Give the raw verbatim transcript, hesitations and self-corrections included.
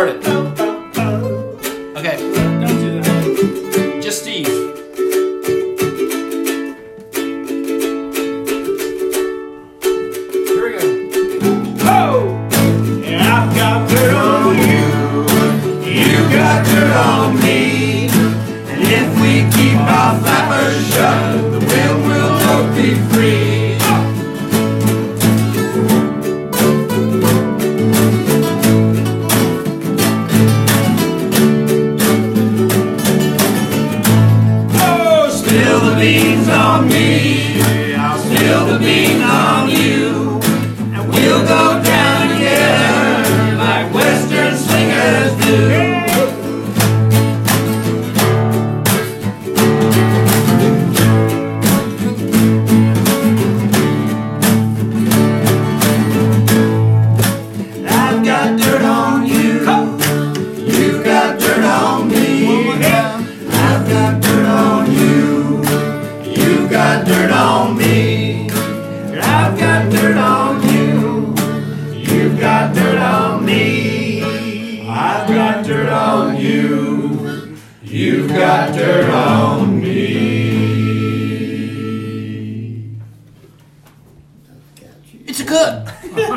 start it. Okay. Don't do that. Just Steve. Here we go. Oh! Yeah, I've got dirt on you. You got dirt on me. And if we keep our flappers shut, the wind will both be free. Spill the beans on me, I'll spill the beans on you, and we'll go down together like Western slingers do. I've got dirt on you, you've got dirt on me, I've got dirt on you. You've got dirt on me, I've got dirt on you. You've got dirt on me, I've got dirt on you. You've got dirt on